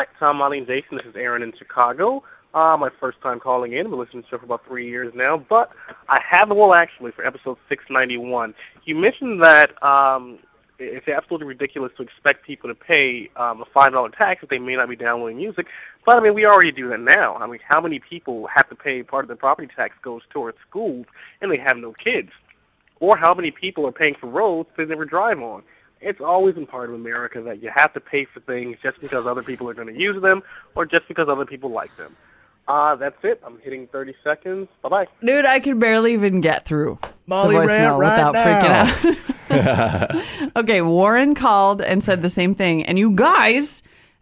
back. My name's Jason. This is Aaron in Chicago. My first time calling in. I've been listening to the show for about 3 years now. But I have a role, actually, for episode 691. You mentioned that it's absolutely ridiculous to expect people to pay a $5 tax if they may not be downloading music. But, I mean, we already do that now. I mean, how many people have to pay part of their property tax goes towards schools and they have no kids? Or how many people are paying for roads they never drive on? It's always been part of America that you have to pay for things just because other people are going to use them or just because other people like them. That's it. I'm hitting 30 seconds. Bye-bye. Dude, I could barely even get through Molly the voicemail rant without freaking out. Okay, Warren called and said the same thing. And you guys,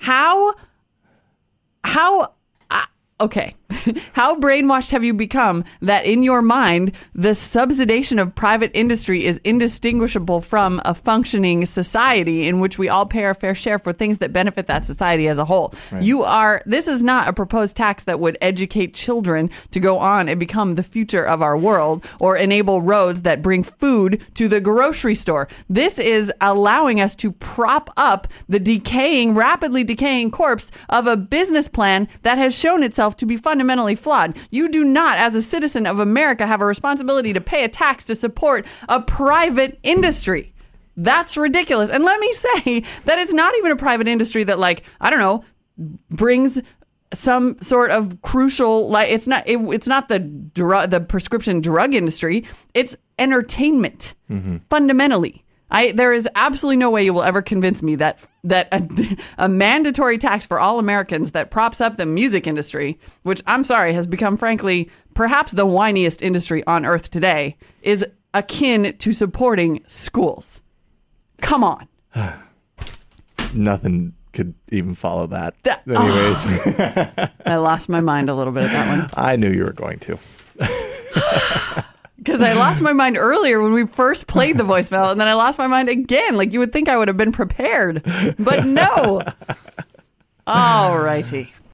okay. How brainwashed have you become that in your mind, the subsidization of private industry is indistinguishable from a functioning society in which we all pay our fair share for things that benefit that society as a whole? Right. This is not a proposed tax that would educate children to go on and become the future of our world or enable roads that bring food to the grocery store. This is allowing us to prop up the rapidly decaying corpse of a business plan that has shown itself to be fundamentally flawed. You do not, as a citizen of America, have a responsibility to pay a tax to support a private industry. That's ridiculous. And let me say that it's not even a private industry that, like, I don't know, brings some sort of crucial, like, it's not the prescription drug industry. It's entertainment, fundamentally. There is absolutely no way you will ever convince me that a mandatory tax for all Americans that props up the music industry, which I'm sorry has become, frankly, perhaps the whiniest industry on earth today, is akin to supporting schools. Come on. Nothing could even follow that. Anyways. I lost my mind a little bit at that one. I knew you were going to. Because I lost my mind earlier when we first played the voicemail, and then I lost my mind again. Like, you would think I would have been prepared, but no. All righty.